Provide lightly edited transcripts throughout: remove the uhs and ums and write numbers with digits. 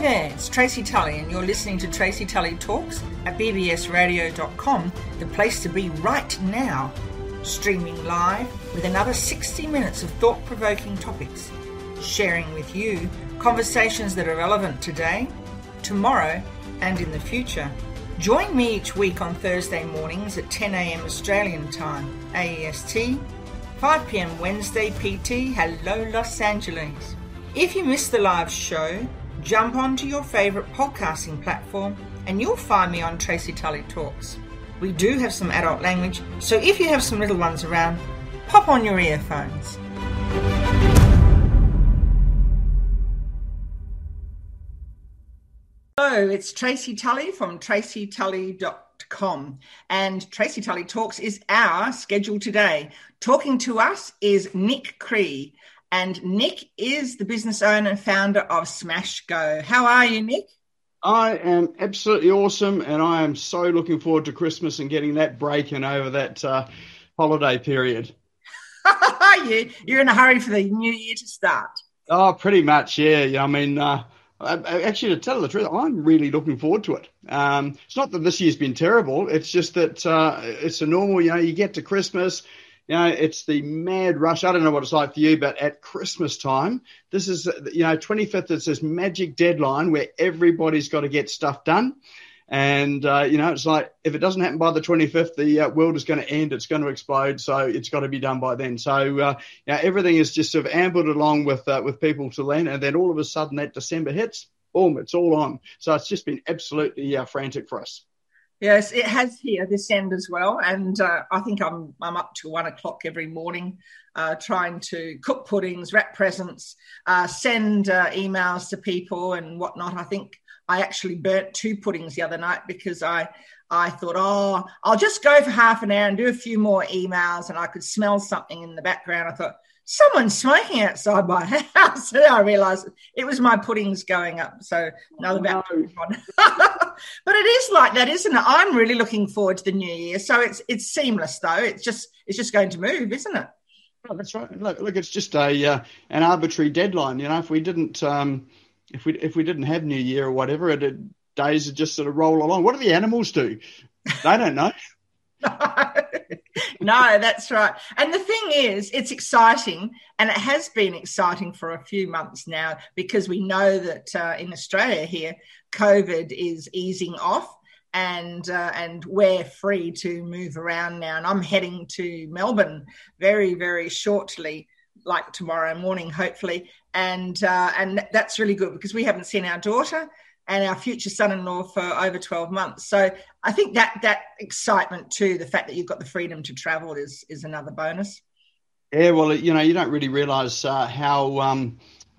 there, it's Tracy Tully and you're listening to Tracy Tully Talks at bbsradio.com, the place to be right now. Streaming live with another 60 minutes of thought-provoking topics. Sharing with you conversations that are relevant today, tomorrow and in the future. Join me each week on Thursday mornings at 10 a.m. Australian time, AEST, 5 p.m. Wednesday PT. Hello, Los Angeles. If you missed the live show, jump onto your favourite podcasting platform and you'll find me on Tracy Tully Talks. We do have some adult language, so if you have some little ones around, pop on your earphones. Hello, it's Tracy Tully from tracytully.com, and Tracy Tully Talks is our schedule today. Talking to us is Nick Cree, and Nick is the business owner and founder of Smash Go. How are you, Nick? I am absolutely awesome, and I am so looking forward to Christmas and getting that break and over that holiday period. You're in a hurry for the new year to start. Oh, pretty much, yeah. I mean, actually, to tell the truth, I'm really looking forward to it. It's not that this year's been terrible. It's just that it's a normal, you get to Christmas, it's the mad rush. I don't know what it's like for you, but at Christmas time, this is, 25th is this magic deadline where everybody's got to get stuff done. And, it's like if it doesn't happen by the 25th, the world is going to end. It's going to explode. So it's got to be done by then. So, everything is just sort of ambled along with people to then. And then all of a sudden that December hits, boom, it's all on. So it's just been absolutely frantic for us. Yes, it has here this end as well. And I think I'm up to 1 o'clock every morning trying to cook puddings, wrap presents, send emails to people and whatnot. I think I actually burnt 2 puddings the other night because I thought, I'll just go for half an hour and do a few more emails, and I could smell something in the background. I thought, someone's smoking outside my house. And I realised it was my puddings going up. So another battery on. But it is like that, isn't it? I'm really looking forward to the new year. So it's seamless though. It's just going to move, isn't it? Oh, that's right. Look, it's just an arbitrary deadline. If we didn't if we didn't have New Year or whatever, days would just sort of roll along. What do the animals do? They don't know. No, that's right. And the thing is, it's exciting, and it has been exciting for a few months now because we know that in Australia here, COVID is easing off and we're free to move around now. And I'm heading to Melbourne very, very shortly, like tomorrow morning, hopefully. And that's really good because we haven't seen our daughter and our future son-in-law for over 12 months. So I think that excitement too, the fact that you've got the freedom to travel is another bonus. Yeah, well, you don't really realise how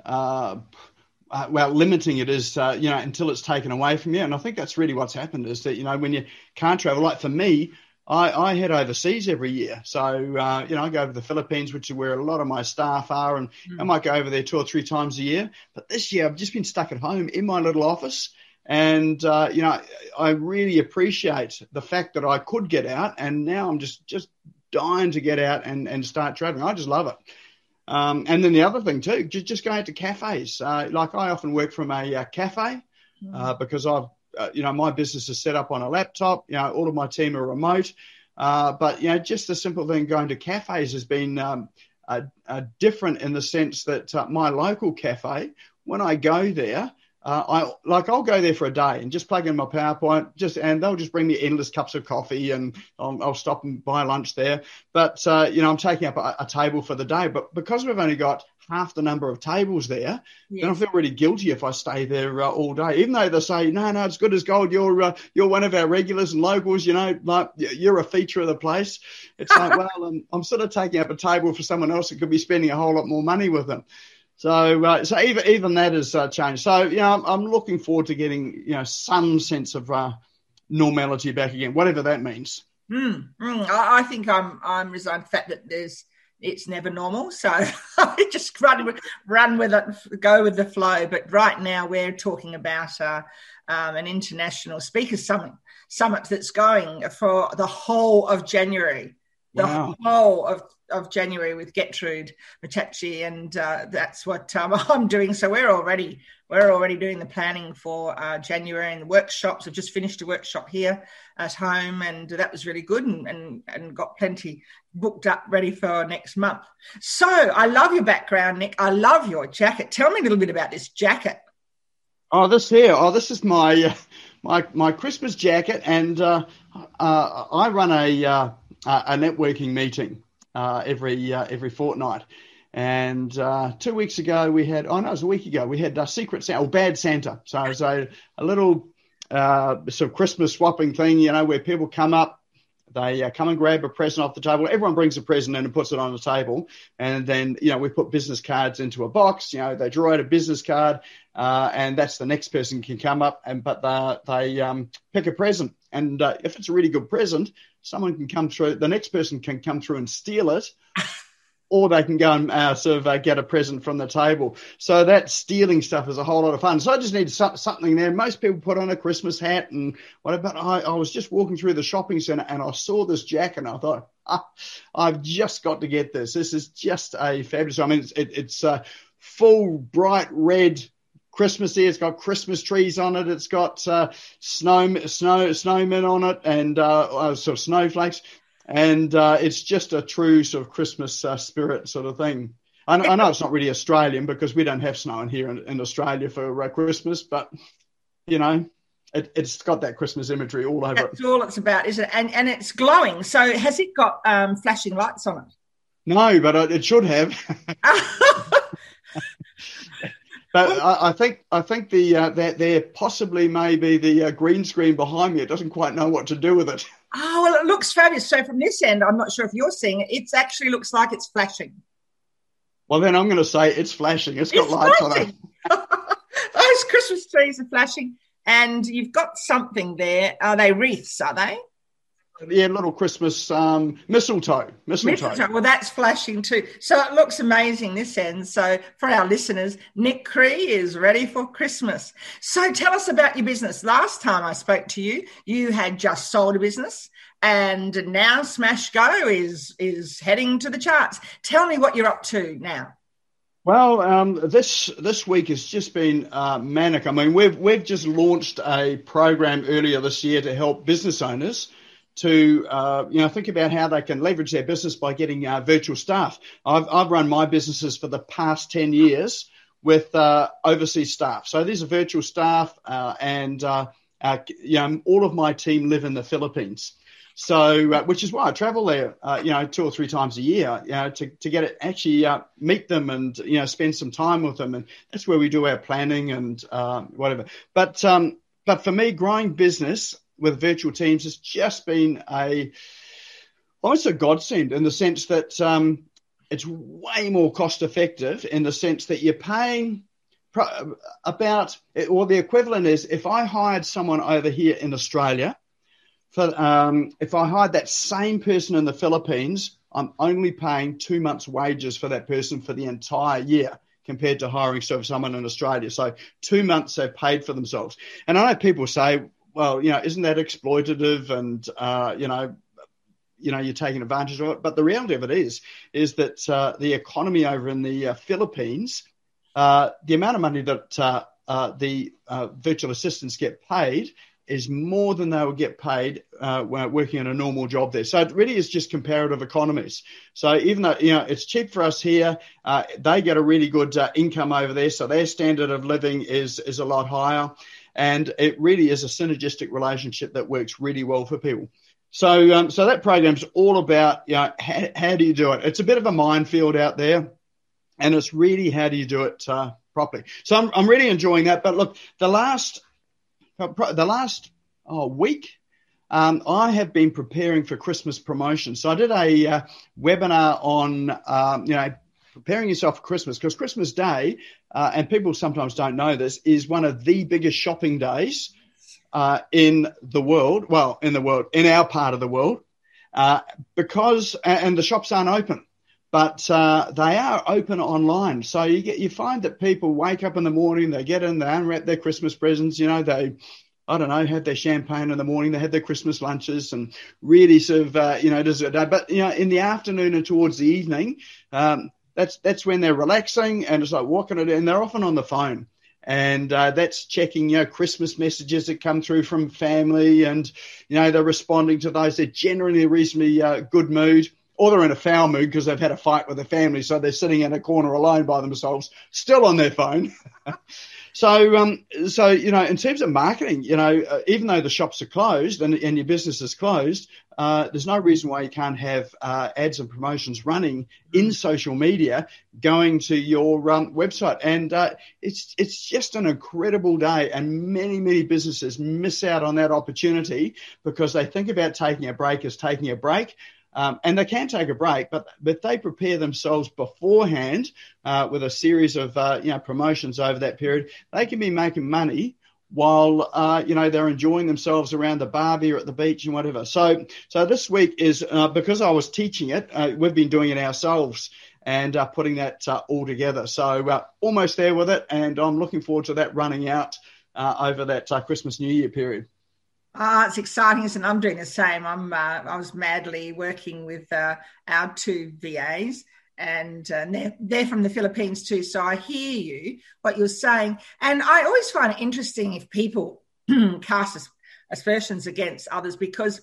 limiting it is, until it's taken away from you. And I think that's really what's happened is that, when you can't travel, like for me, I head overseas every year. So, I go over to the Philippines, which is where a lot of my staff are, and I might go over there 2 or 3 times a year. But this year I've just been stuck at home in my little office. And, I really appreciate the fact that I could get out, and now I'm just dying to get out and start traveling. I just love it. And then the other thing too, just going out to cafes. Like I often work from a cafe because I've, my business is set up on a laptop. All of my team are remote. But, just the simple thing going to cafes has been different in the sense that my local cafe, when I go there, I'll go there for a day and just plug in my PowerPoint, and they'll just bring me endless cups of coffee, and I'll stop and buy lunch there. But, I'm taking up a table for the day. But because we've only got half the number of tables there, then I feel really guilty if I stay there all day, even though they say, no, it's good as gold. You're one of our regulars and locals, like you're a feature of the place. It's like, well, I'm sort of taking up a table for someone else that could be spending a whole lot more money with them. So even that has changed. So, I'm looking forward to getting, some sense of normality back again, whatever that means. I think I'm resigned to the fact that it's never normal. So I just run with it, go with the flow. But right now we're talking about an international speakers summit that's going for the whole of January. The whole of of January with Gertrude Matachi, and that's what I'm doing. So we're already doing the planning for January and the workshops. I've just finished a workshop here at home, and that was really good, and got plenty booked up ready for next month. So I love your background, Nick. I love your jacket. Tell me a little bit about this jacket. This is my Christmas jacket, and I run a networking meeting every fortnight. And 2 weeks ago it was a week ago, we had Secret Santa, or Bad Santa. So it was a little sort of Christmas swapping thing, where people come up, they come and grab a present off the table. Everyone brings a present in and puts it on the table. And then, we put business cards into a box. They draw out a business card, and that's the next person can come up, but they pick a present. And if it's a really good present, someone can come through, the next person can come through and steal it, or they can go and get a present from the table. So that stealing stuff is a whole lot of fun. So I just need something there. Most people put on a Christmas hat and whatever. But I was just walking through the shopping centre and I saw this jacket and I thought, I've just got to get this. This is just a fabulous. I mean, it's full bright red Christmassy. It's got Christmas trees on it. It's got snowmen on it, and sort of snowflakes. And it's just a true sort of Christmas spirit sort of thing. I know it's not really Australian because we don't have snow in here in Australia for Christmas, but, it's got that Christmas imagery all over it. That's all it's about, isn't it? And it's glowing. So has it got flashing lights on it? No, but it should have. But I think that there possibly may be the green screen behind me. It doesn't quite know what to do with it. Oh, well, it looks fabulous. So from this end, I'm not sure if you're seeing it. It actually looks like it's flashing. Well, then I'm going to say it's flashing. It's got lights on it. Those Christmas trees are flashing, and you've got something there. Are they wreaths, are they? Yeah, little Christmas mistletoe. Well, that's flashing too. So it looks amazing this end. So for our listeners, Nick Cree is ready for Christmas. So tell us about your business. Last time I spoke to you, you had just sold a business, and now Smash Go is heading to the charts. Tell me what you're up to now. Well, this week has just been manic. I mean, we've just launched a program earlier this year to help business owners to think about how they can leverage their business by getting virtual staff. I've run my businesses for the past 10 years with overseas staff. So these are virtual staff, and all of my team live in the Philippines. So, which is why I travel there, 2 or 3 times a year, to get it actually meet them and spend some time with them, and that's where we do our planning and whatever. But for me, growing business with virtual teams has just been almost a godsend, in the sense that it's way more cost effective, in the sense that you're paying about, or the equivalent is, if I hired someone over here in Australia, if I hired that same person in the Philippines, I'm only paying 2 months' wages for that person for the entire year, compared to hiring someone in Australia. So 2 months they've paid for themselves. And I know people say, well, isn't that exploitative, and, you're taking advantage of it. But the reality of it is that the economy over in the Philippines, the amount of money that the virtual assistants get paid is more than they would get paid when working in a normal job there. So it really is just comparative economies. So even though, it's cheap for us here, they get a really good income over there. So their standard of living is a lot higher. And it really is a synergistic relationship that works really well for people. So that program's all about, how do you do it? It's a bit of a minefield out there, and it's really, how do you do it properly? So I'm really enjoying that. But look, the last week, I have been preparing for Christmas promotion. So I did a webinar on, preparing yourself for Christmas, because Christmas Day, and people sometimes don't know this, is one of the biggest shopping days in the world. Well, in our part of the world, because the shops aren't open, but they are open online. So you find that people wake up in the morning, they get in, they unwrap their Christmas presents, they I don't know, have their champagne in the morning, they have their Christmas lunches and really sort of, does it. But, in the afternoon and towards the evening, that's when they're relaxing, and it's like, what can I do? And they're often on the phone. And that's checking, Christmas messages that come through from family, and, they're responding to those. They're generally in a reasonably good mood, or they're in a foul mood because they've had a fight with their family, so they're sitting in a corner alone by themselves, still on their phone. So, in terms of marketing, even though the shops are closed and your business is closed, there's no reason why you can't have ads and promotions running in social media going to your website. And it's just an incredible day. And many, many businesses miss out on that opportunity because they think about taking a break as taking a break. And they can take a break, but they prepare themselves beforehand with a series of promotions over that period. They can be making money while they're enjoying themselves around the barbie or at the beach and whatever. So this week is because I was teaching it. We've been doing it ourselves and putting that all together. So almost there with it, and I'm looking forward to that running out over that Christmas New Year period. It's exciting, isn't it? I'm doing the same. I was madly working with our two VAs, and they're from the Philippines too. So I hear you, what you're saying. And I always find it interesting if people cast aspersions against others, because,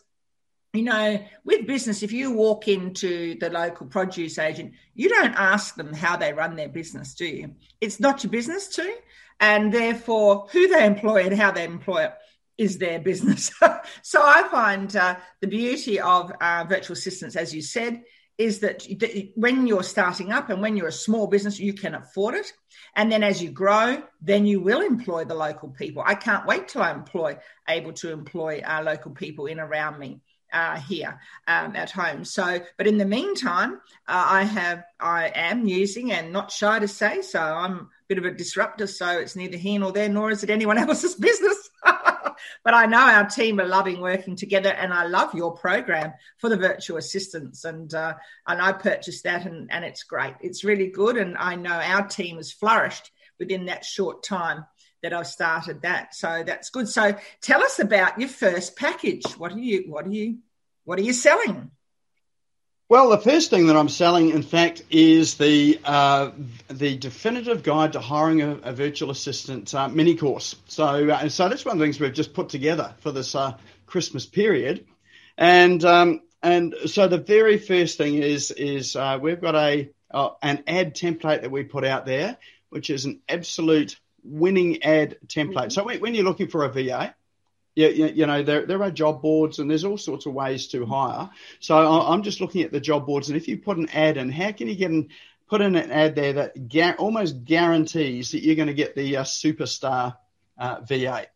with business, if you walk into the local produce agent, you don't ask them how they run their business, do you? It's not your business to, and therefore who they employ and how they employ it is their business. So I find the beauty of virtual assistants, as you said, is that when you're starting up and when you're a small business, you can afford it. And then as you grow, then you will employ the local people. I can't wait till I'm able to employ local people in around me here at home. So, but in the meantime, I am using, and not shy to say so, I'm a bit of a disruptor, so it's neither here nor there, nor is it anyone else's business. But I know our team are loving working together, and I love your program for the virtual assistants. And I purchased that, and it's great. It's really good, and I know our team has flourished within that short time that I've started that. So that's good. So tell us about your first package. What are you selling? Well, the first thing that I'm selling, in fact, is the definitive guide to hiring a virtual assistant mini course. So that's one of the things we've just put together for this Christmas period. And so the very first thing is we've got an ad template that we put out there, which is an absolute winning ad template. So when you're looking for a VA, there are job boards and there's all sorts of ways to hire. So I'm just looking at the job boards, and if you put an ad in, how can you put in an ad there that almost guarantees that you're going to get the superstar VA?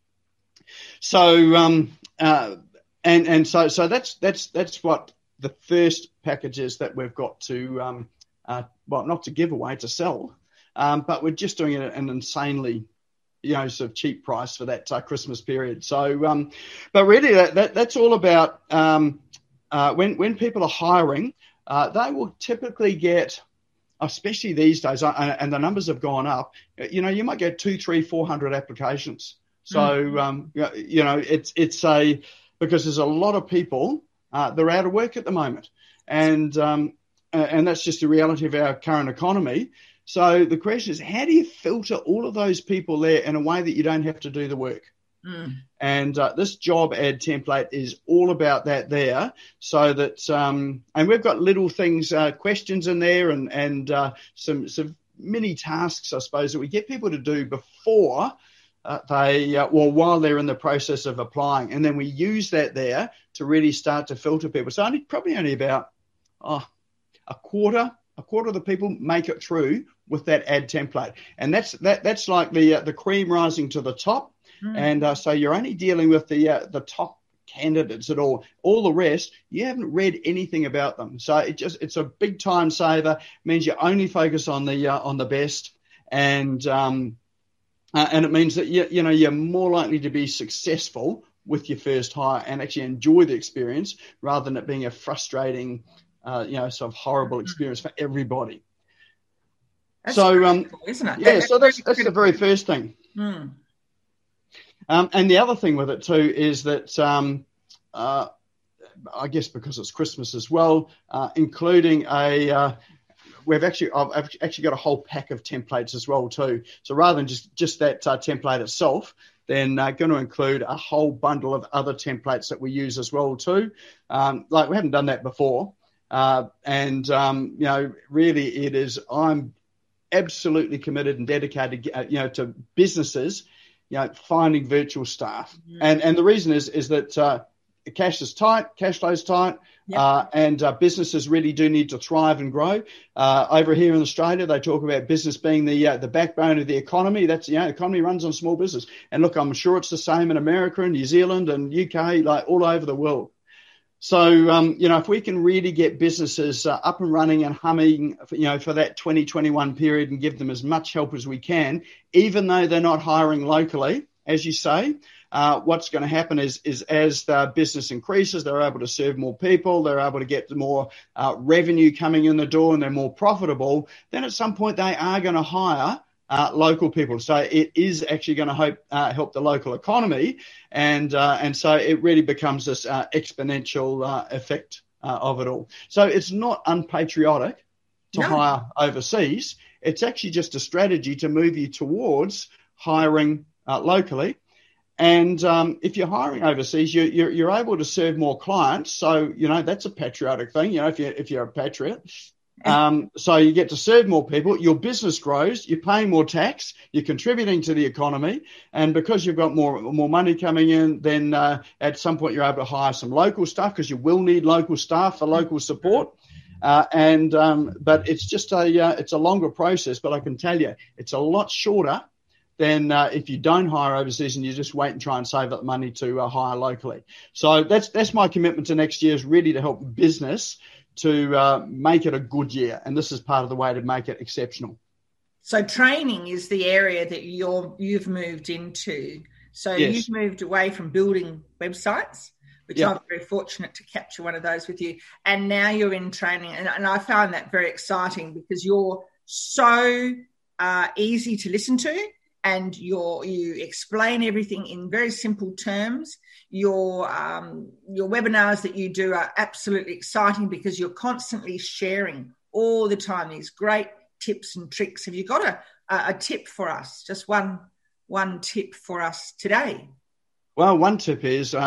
So so that's what the first package is that we've got to not to give away, to sell, but we're just doing it at an insanely sort of cheap price for that Christmas period. So, but really that's all about when people are hiring, they will typically get, especially these days, and the numbers have gone up, you might get 200, 300, 400 applications. So, it's because there's a lot of people, they're out of work at the moment. And that's just the reality of our current economy. So the question is, how do you filter all of those people there in a way that you don't have to do the work? And this job ad template is all about that there, so that and we've got little things, questions in there, and some mini tasks, I suppose, that we get people to do before while they're in the process of applying, and then we use that there to really start to filter people. So probably only about a quarter of the people make it through with that ad template, and that's like the cream rising to the top. And so you're only dealing with the top candidates at all. All the rest, you haven't read anything about them. So it's a big time saver. It means you only focus on the best, and it means that you're more likely to be successful with your first hire and actually enjoy the experience, rather than it being a frustrating, sort of horrible experience for everybody. That's critical, isn't it? Yeah, so that's the very first thing. And the other thing with it too is that I guess because it's Christmas as well, including I've actually got a whole pack of templates as well too. So rather than just that template itself, then going to include a whole bundle of other templates that we use as well too. Like we haven't done that before, and really I'm absolutely committed and dedicated, to businesses, finding virtual staff, and the reason is that cash is tight, cash flow is tight. Yep. And businesses really do need to thrive and grow. Over here in Australia, they talk about business being the backbone of the economy. That's the economy runs on small business. And look, I'm sure it's the same in America and New Zealand and UK, like all over the world. So, if we can really get businesses up and running and humming, for that 2021 period and give them as much help as we can, even though they're not hiring locally, as you say, what's going to happen is as the business increases, they're able to serve more people, they're able to get more revenue coming in the door, and they're more profitable. Then at some point they are going to hire local people. So it is actually going to help the local economy, and so it really becomes this exponential effect of it all. So it's not unpatriotic to hire overseas. It's actually just a strategy to move you towards hiring locally. And if you're hiring overseas, you're able to serve more clients. So, that's a patriotic thing, if you're a patriot. So you get to serve more people, your business grows, you're paying more tax, you're contributing to the economy. And because you've got more money coming in, then at some point you're able to hire some local staff, because you will need local staff for local support. But it's just it's a longer process. But I can tell you, it's a lot shorter than if you don't hire overseas and you just wait and try and save up money to hire locally. So that's my commitment to next year, is really to help business to make it a good year. And this is part of the way to make it exceptional. So training is the area that you've moved into. So yes. You've moved away from building websites, which I'm very fortunate to capture one of those with you. And now you're in training. And I found that very exciting, because you're so easy to listen to. And you explain everything in very simple terms. Your webinars that you do are absolutely exciting, because you're constantly sharing all the time these great tips and tricks. Have you got a tip for us? Just one tip for us today. Well, one tip is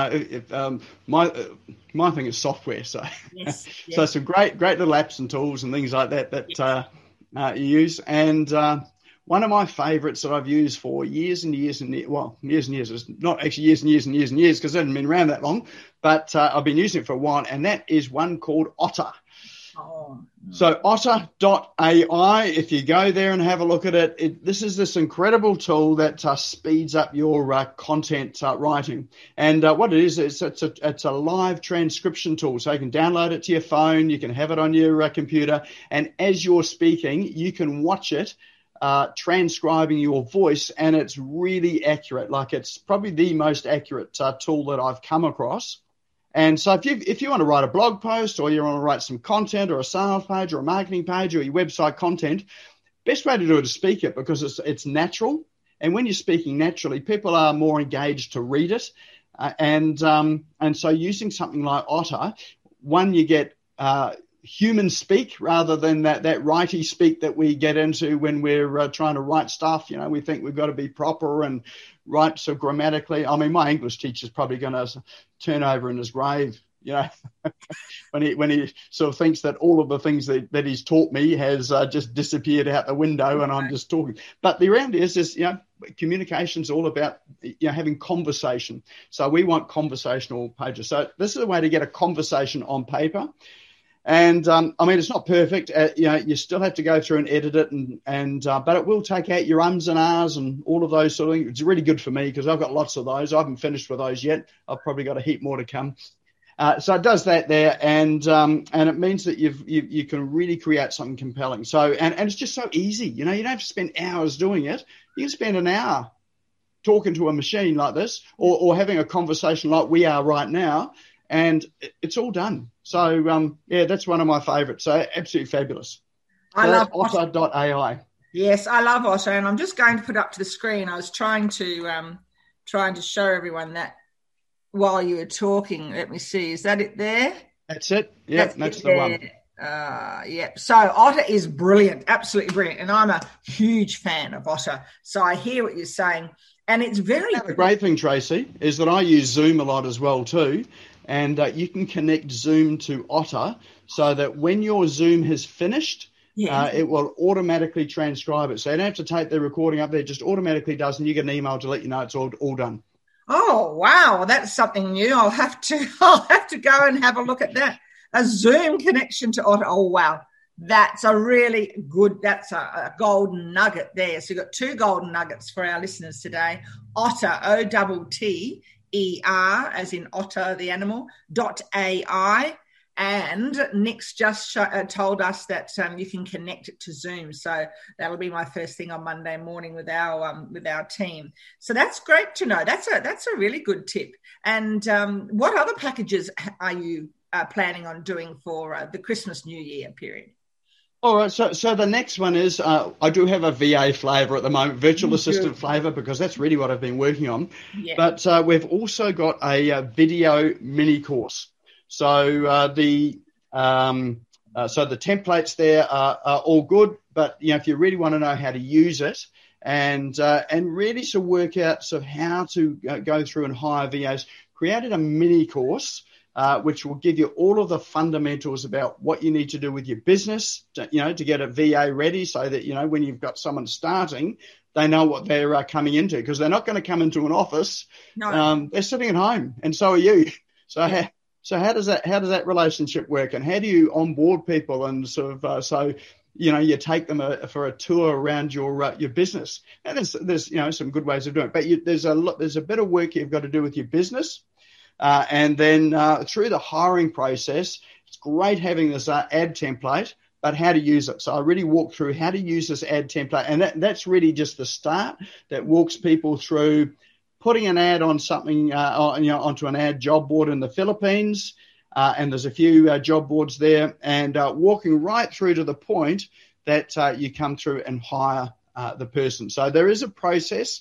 my thing is software. So yes. So some great little apps and tools and things like that you use. And one of my favorites that I've used for years and years and years, it's not actually years and years and years and years, because it hasn't been around that long, but I've been using it for a while, and that is one called Otter. Oh. So otter.ai, if you go there and have a look at it, this is this incredible tool that speeds up your content writing. And what it is, it's a live transcription tool. So you can download it to your phone, you can have it on your computer, and as you're speaking, you can watch it transcribing your voice, and it's really accurate. Like, it's probably the most accurate tool that I've come across. And so if you want to write a blog post, or you want to write some content, or a sales page, or a marketing page, or your website content, best way to do it is speak it, because it's natural. And when you're speaking naturally, people are more engaged to read it. And so using something like Otter, one, you get human speak rather than that writey speak that we get into when we're trying to write stuff. We think we've got to be proper and write so grammatically. I mean, my English teacher's probably going to turn over in his grave, when he sort of thinks that all of the things that he's taught me has just disappeared out the window, and I'm just talking. But the reality is communication's all about having conversation. So we want conversational pages. So this is a way to get a conversation on paper. And I mean, it's not perfect. You still have to go through and edit it, but it will take out your ums and ahs and all of those sort of things. It's really good for me, because I've got lots of those. I haven't finished with those yet. I've probably got a heap more to come. So it does that there, and it means that you can really create something compelling. So and it's just so easy. You don't have to spend hours doing it. You can spend an hour talking to a machine like this, or having a conversation like we are right now. And it's all done. So, that's one of my favorites. So absolutely fabulous. I love Otter.ai. Yes, I love Otter. And I'm just going to put up to the screen. I was trying to trying to show everyone that while you were talking. Let me see. Is that it there? That's it. Yeah, that's the one. Yep. So Otter is brilliant, absolutely brilliant. And I'm a huge fan of Otter. So I hear what you're saying. And it's very... The great thing, Tracy, is that I use Zoom a lot as well too. And you can connect Zoom to Otter so that when your Zoom has finished, it will automatically transcribe it. So you don't have to take the recording up there. It just automatically does, and you get an email to let you know it's all done. Oh, wow. That's something new. I'll have to go and have a look at that. A Zoom connection to Otter. Oh, wow. That's a really good, that's a golden nugget there. So you've got 2 golden nuggets for our listeners today. Otter, OTTER, as in otter, the animal, .ai. And Nick's just told us that you can connect it to Zoom. So that'll be my first thing on Monday morning with our team. So that's great to know. That's a really good tip. And what other packages are you planning on doing for the Christmas New Year period? All right, so the next one is I do have a VA flavour at the moment, virtual assistant flavour, because that's really what I've been working on. Yeah. But we've also got a video mini course. So the templates there are all good, but if you really want to know how to use it and really sort of work out sort of how to go through and hire VAs, created a mini course. Which will give you all of the fundamentals about what you need to do with your business, to get a VA ready so that, when you've got someone starting, they know what they're coming into, because they're not going to come into an office. No. They're sitting at home, and so are you. So how does that relationship work, and how do you onboard people and sort of you take them for a tour around your business? And there's some good ways of doing it, but there's a bit of work you've got to do with your business. And then through the hiring process, it's great having this ad template, but how to use it. So I really walk through how to use this ad template, and that's really just the start that walks people through putting an ad on something, onto an ad job board in the Philippines, and there's a few job boards there, and walking right through to the point that you come through and hire the person. So there is a process.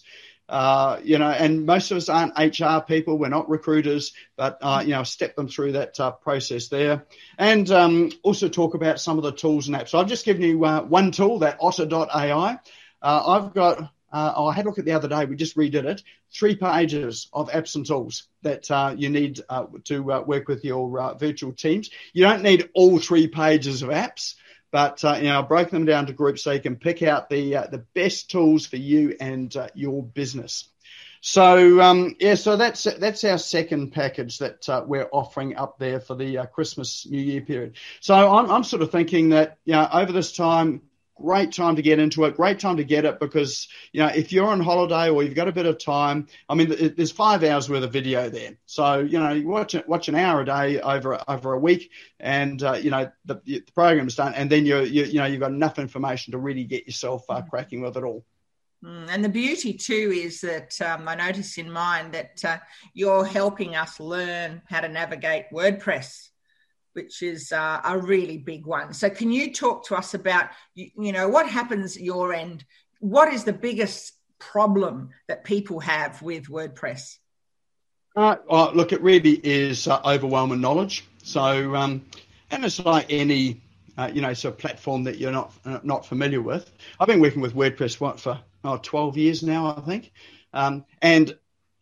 And most of us aren't HR people. We're not recruiters, but, step them through that process there. And also talk about some of the tools and apps. So I've just given you one tool, that otter.ai. I've got, I had a look at the other day, we just redid it, 3 pages of apps and tools that you need to work with your virtual teams. You don't need all 3 pages of apps. But, I've broken them down to groups so you can pick out the best tools for you and your business. So, so that's our second package that we're offering up there for the Christmas New Year period. So I'm sort of thinking that, over this time, great time to get into it, great time to get it, because, if you're on holiday or you've got a bit of time, I mean, there's 5 hours worth of video there. So, you watch an hour a day over a week, and, the program's done, and then you've got enough information to really get yourself cracking with it all. And the beauty too is that I noticed in mine that you're helping us learn how to navigate WordPress, which is a really big one. So can you talk to us about, what happens at your end? What is the biggest problem that people have with WordPress? Look, it really is overwhelming knowledge. So, and it's like any, sort of platform that you're not familiar with. I've been working with WordPress for 12 years now, I think, and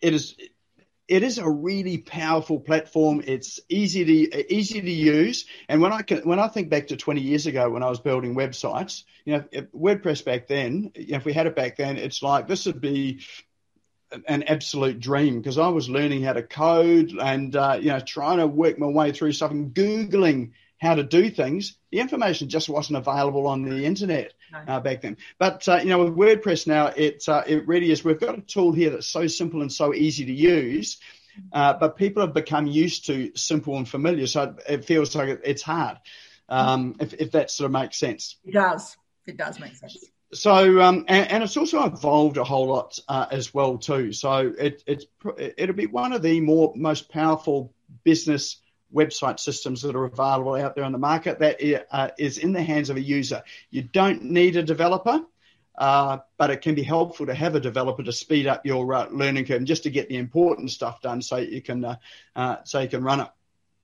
it is a really powerful platform. It's easy to use. And when I think back to 20 years ago when I was building websites, WordPress back then, if we had it back then, it's like this would be an absolute dream, because I was learning how to code and trying to work my way through stuff and Googling how to do things. The information just wasn't available on the internet back then. But with WordPress now, it really is. We've got a tool here that's so simple and so easy to use, but people have become used to simple and familiar, so it feels like it's hard. If that sort of makes sense. It does. It does make sense. So, and it's also evolved a whole lot as well too. So it'll be one of the most powerful business website systems that are available out there on the market that is in the hands of a user. You don't need a developer. but it can be helpful to have a developer to speed up your learning curve and just to get the important stuff done so you can run it.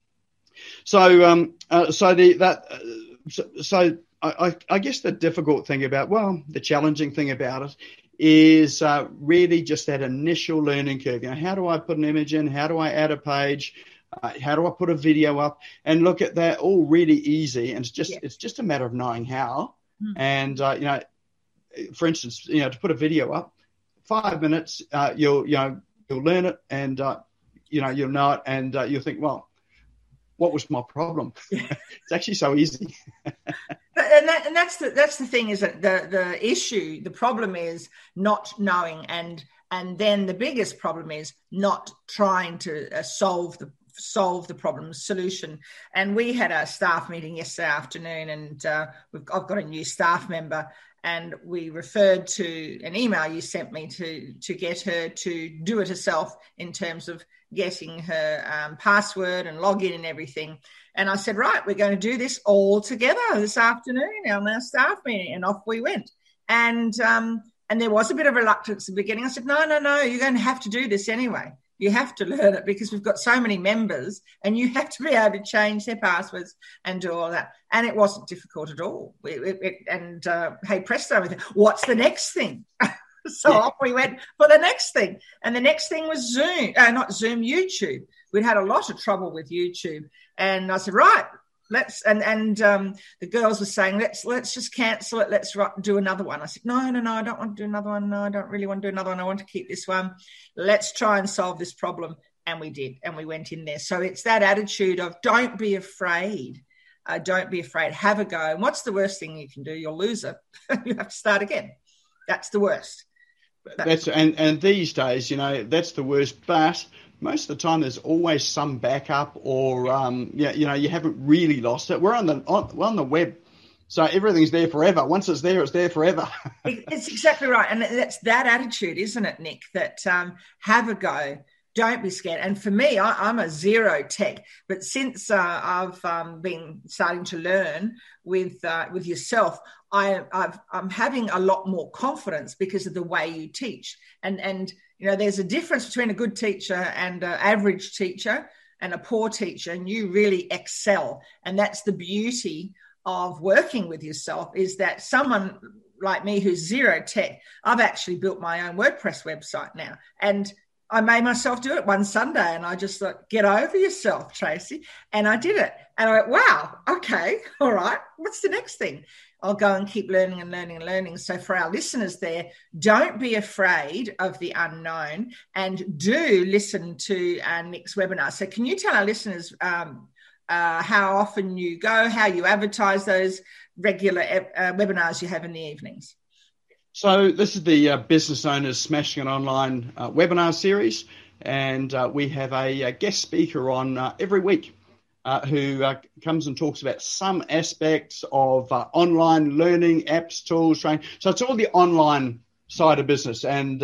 I guess the difficult thing the challenging thing about it is really just that initial learning curve. How do I put an image in? How do I add a page? How do I put a video up? And look at that, all really easy. And it's just a matter of knowing how. And, for instance, to put a video up, 5 minutes, you'll learn it and, you'll know it and you'll think, well, what was my problem? It's actually so easy. And that's the thing, is that the issue, the problem is not knowing, and then the biggest problem is not trying to solve the problem solution. And we had a staff meeting yesterday afternoon, and I've got a new staff member, and we referred to an email you sent me to get her to do it herself in terms of getting her password and login and everything. And I said, right, we're going to do this all together this afternoon on our staff meeting. And off we went. And there was a bit of reluctance at the beginning. I said, no, you're going to have to do this anyway. You have to learn it because we've got so many members and you have to be able to change their passwords and do all that. And it wasn't difficult at all. Hey, presto, what's the next thing? So off we went for the next thing. And the next thing was Zoom, not Zoom, YouTube. We'd had a lot of trouble with YouTube. And I said, right, the girls were saying, let's just cancel it. Let's do another one. I said, no, I don't want to do another one. No, I don't really want to do another one. I want to keep this one. Let's try and solve this problem. And we did. And we went in there. So it's that attitude of don't be afraid. Don't be afraid. Have a go. And what's the worst thing you can do? You'll lose it. You have to start again. That's the worst. And these days, that's the worst. But most of the time, there's always some backup, or you haven't really lost it. We're on the web, so everything's there forever. Once it's there forever. It's exactly right, and that's that attitude, isn't it, Nick? That have a go. Don't be scared. And for me, I'm a zero tech, but since I've been starting to learn with yourself, I'm having a lot more confidence because of the way you teach. And there's a difference between a good teacher and an average teacher and a poor teacher, and you really excel. And that's the beauty of working with yourself, is that someone like me who's zero tech, I've actually built my own WordPress website now. And I made myself do it one Sunday, and I just thought, get over yourself, Tracy. And I did it. And I went, wow, okay, all right, what's the next thing? I'll go and keep learning and learning and learning. So for our listeners there, don't be afraid of the unknown, and do listen to Nick's webinar. So can you tell our listeners how often you go, how you advertise those regular webinars you have in the evenings? So this is the Business Owners Smashing It Online webinar series, and we have a guest speaker on every week who comes and talks about some aspects of online learning, apps, tools, training. So it's all the online side of business, and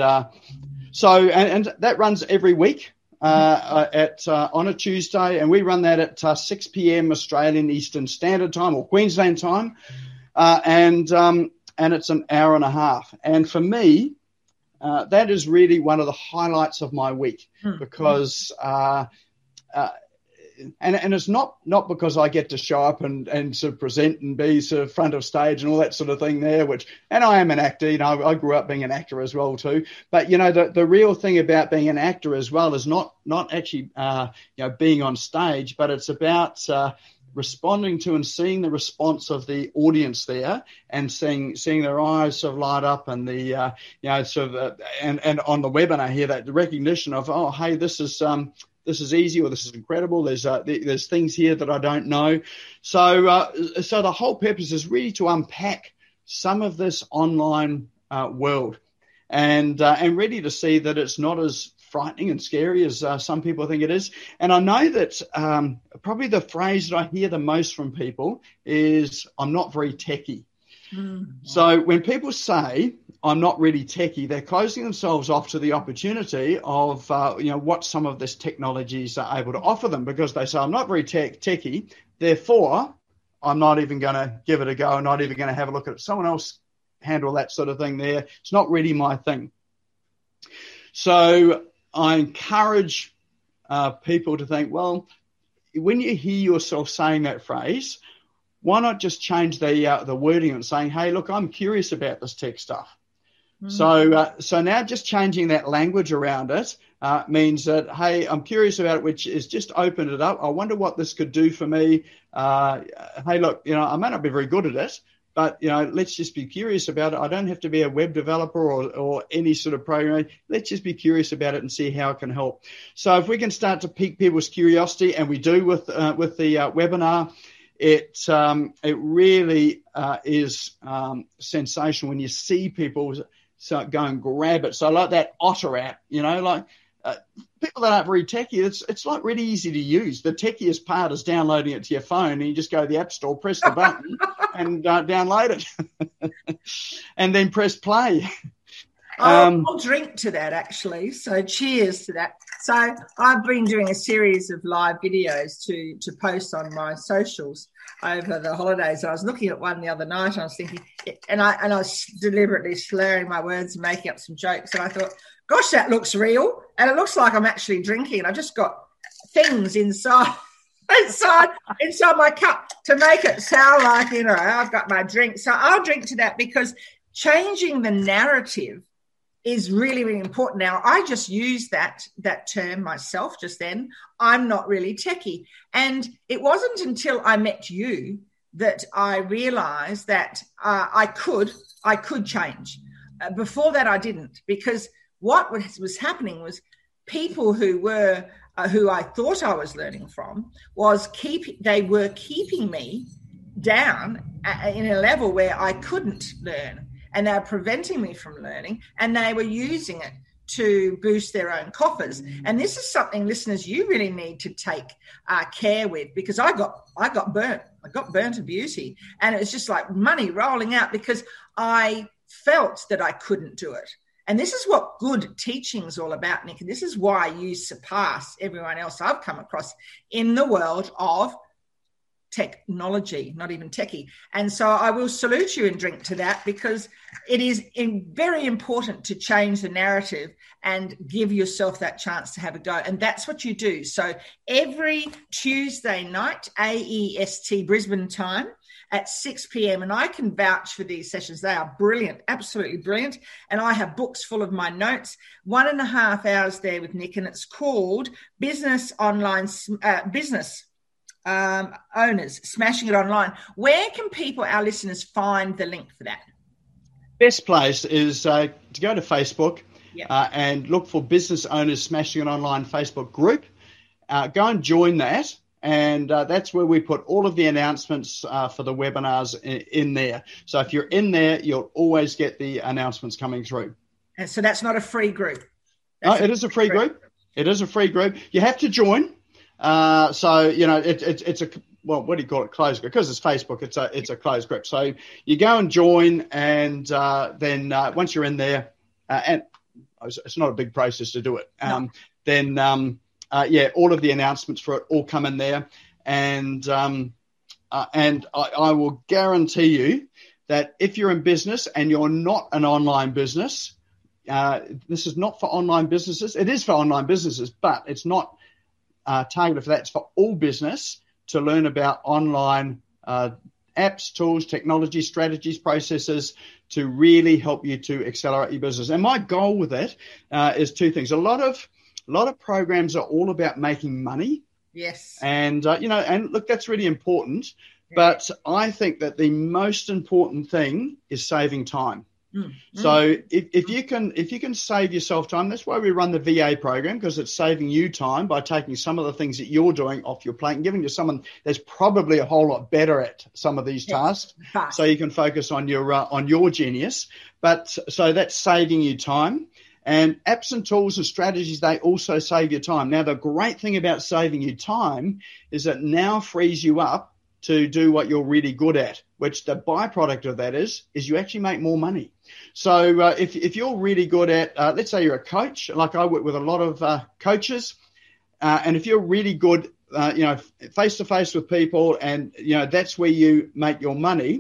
and that runs every week on a Tuesday, and we run that at 6 p.m. Australian Eastern Standard Time, or Queensland time, and it's an hour and a half. And for me, that is really one of the highlights of my week, because and it's not because I get to show up and sort of present and be sort of front of stage and all that sort of thing there, and I am an actor, I grew up being an actor as well too. But, the real thing about being an actor as well is not actually, being on stage, but it's about responding to and seeing the response of the audience there, and seeing their eyes sort of light up, and the and on the webinar here, that the recognition of, oh, hey, this is easy, or this is incredible. There's things here that I don't know. So the whole purpose is really to unpack some of this online world, and ready to see that it's not as frightening and scary as some people think it is. And I know that probably the phrase that I hear the most from people is, I'm not very techie. So when people say, I'm not really techie, they're closing themselves off to the opportunity of, what some of this technologies are able to offer them, because they say, I'm not very techie, therefore I'm not even going to give it a go, I'm not even going to have a look at it. Someone else handle that sort of thing there. It's not really my thing. So I encourage people to think, well, when you hear yourself saying that phrase, why not just change the wording and saying, hey, look, I'm curious about this tech stuff. So now just changing that language around it means that, hey, I'm curious about it, which is just open it up. I wonder what this could do for me. Hey, look, I may not be very good at it, but, let's just be curious about it. I don't have to be a web developer or any sort of programming. Let's just be curious about it and see how it can help. So if we can start to pique people's curiosity, and we do with the webinar, it really is sensational when you see people go and grab it. So like that Otter app, people that aren't very techy, it's like really easy to use. The techiest part is downloading it to your phone, and you just go to the App Store, press the button, and download it, and then press play. I'll drink to that, actually. So cheers to that. So I've been doing a series of live videos to post on my socials over the holidays. I was looking at one the other night, and I was thinking, and I was deliberately slurring my words and making up some jokes. And I thought, gosh, that looks real, and it looks like I'm actually drinking. And I just got things inside my cup to make it sound like I've got my drink. So I'll drink to that, because changing the narrative is really, really important. Now, I just used that term myself just then. I'm not really techie. And it wasn't until I met you that I realized that I could change. Before that, I didn't, because what was happening was people who I thought I was learning from they were keeping me down in a level where I couldn't learn. And they were preventing me from learning, and they were using it to boost their own coffers. And this is something, listeners, you really need to take care with, because I got burnt. I got burnt to beauty, and it was just like money rolling out because I felt that I couldn't do it. And this is what good teaching is all about, Nick. And this is why you surpass everyone else I've come across in the world of technology, not even techie. And so I will salute you and drink to that, because it is very important to change the narrative and give yourself that chance to have a go. And that's what you do. So every Tuesday night, AEST Brisbane time, at 6 p.m. And I can vouch for these sessions. They are brilliant, absolutely brilliant. And I have books full of my notes, 1.5 hours there with Nick. And it's called Business Owners Smashing It Online. Where can people, our listeners, find the link for that? Best place is to go to Facebook and look for Business Owners Smashing It Online Facebook group. Go and join that. And that's where we put all of the announcements for the webinars in there. So if you're in there, you'll always get the announcements coming through. And so that's not a free group? No, it is a free group. It is a free group. You have to join. It's a, well, what do you call it? Closed group. Because it's Facebook, it's a closed group. So you go and join, and then once you're in there, and it's not a big process to do it. Then all of the announcements for it all come in there, and I will guarantee you that if you're in business and you're not an online business, this is not for online businesses. It is for online businesses, but it's not targeted for that. It's for all business to learn about online apps, tools, technology, strategies, processes to really help you to accelerate your business. And my goal with that is two things. A lot of programs are all about making money. Yes. And, and look, that's really important. Yeah. But I think that the most important thing is saving time. So if you can save yourself time, that's why we run the VA program, because it's saving you time by taking some of the things that you're doing off your plate and giving to someone that's probably a whole lot better at some of these tasks, so you can focus on your genius. But so that's saving you time. And apps and tools and strategies, they also save you time. Now, the great thing about saving you time is that now frees you up to do what you're really good at, which the byproduct of that is you actually make more money. So if you're really good at, let's say you're a coach, like I work with a lot of coaches, and if you're really good, face-to-face with people, and, that's where you make your money.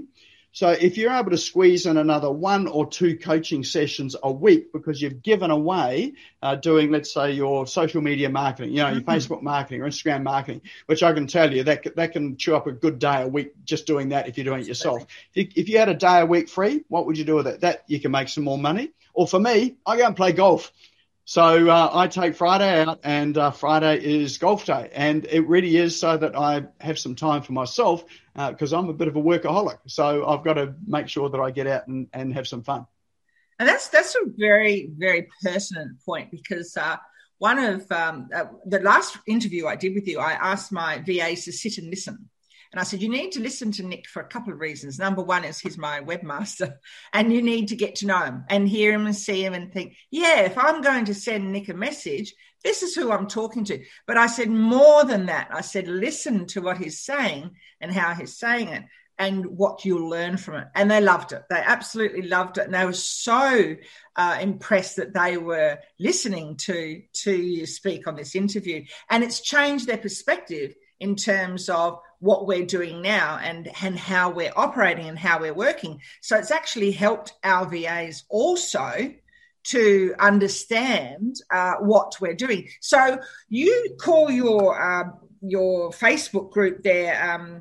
So if you're able to squeeze in another 1 or 2 coaching sessions a week because you've given away doing, let's say, your social media marketing, your Facebook marketing or Instagram marketing, which I can tell you that can chew up a good day a week just doing that if you're doing it yourself. If you had a day a week free, what would you do with it? That you can make some more money. Or for me, I go and play golf. So I take Friday out, and Friday is golf day. And it really is so that I have some time for myself because I'm a bit of a workaholic. So I've got to make sure that I get out and have some fun. And that's a very, very pertinent point because one of the last interview I did with you, I asked my VAs to sit and listen. And I said, you need to listen to Nick for a couple of reasons. Number one is he's my webmaster, and you need to get to know him and hear him and see him and think, yeah, if I'm going to send Nick a message, this is who I'm talking to. But I said more than that. I said, listen to what he's saying and how he's saying it and what you'll learn from it. And they loved it. They absolutely loved it. And they were so impressed that they were listening to you speak on this interview. And it's changed their perspective in terms of what we're doing now and how we're operating and how we're working. So it's actually helped our VAs also to understand what we're doing. So you call your Facebook group there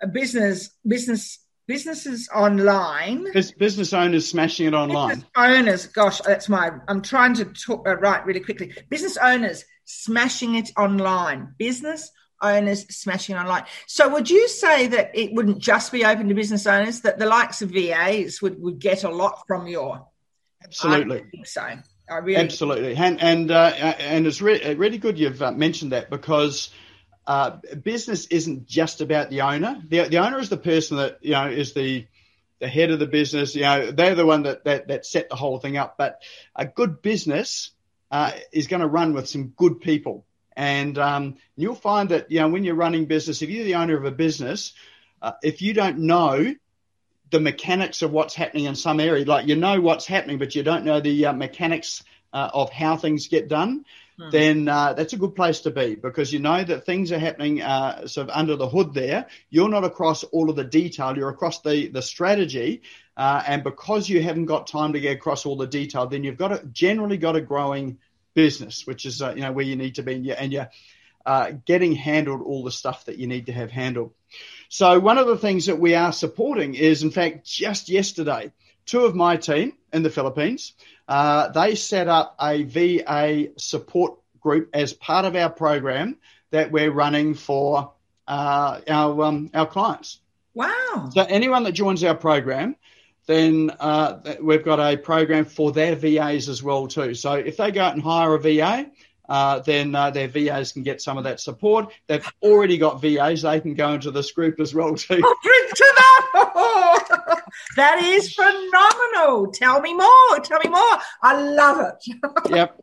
businesses online. Business owners smashing it online. Business owners, gosh, I'm trying to write really quickly. Business owners smashing it online. Business owners smashing online. So would you say that it wouldn't just be open to business owners, that the likes of VAs would get a lot from your? Absolutely. I think so. Absolutely. And it's really good you've mentioned that because business isn't just about the owner. The owner is the person that, is the head of the business. They're the one that set the whole thing up. But a good business is going to run with some good people. And you'll find that, when you're running business, if you're the owner of a business, if you don't know the mechanics of what's happening in some area, like what's happening, but you don't know the mechanics of how things get done, then that's a good place to be because you know that things are happening sort of under the hood there. You're not across all of the detail. You're across the strategy. And because you haven't got time to get across all the detail, then you've generally got a growing business, which is where you need to be, and you're getting handled all the stuff that you need to have handled. So one of the things that we are supporting is, in fact, just yesterday, 2 of my team in the Philippines, they set up a VA support group as part of our program that we're running for our clients. Wow! So anyone that joins our program, then we've got a program for their VAs as well too. So if they go out and hire a VA, then their VAs can get some of that support. They've already got VAs. They can go into this group as well too. Oh, drink to that! That is phenomenal. Tell me more. I love it. Yep.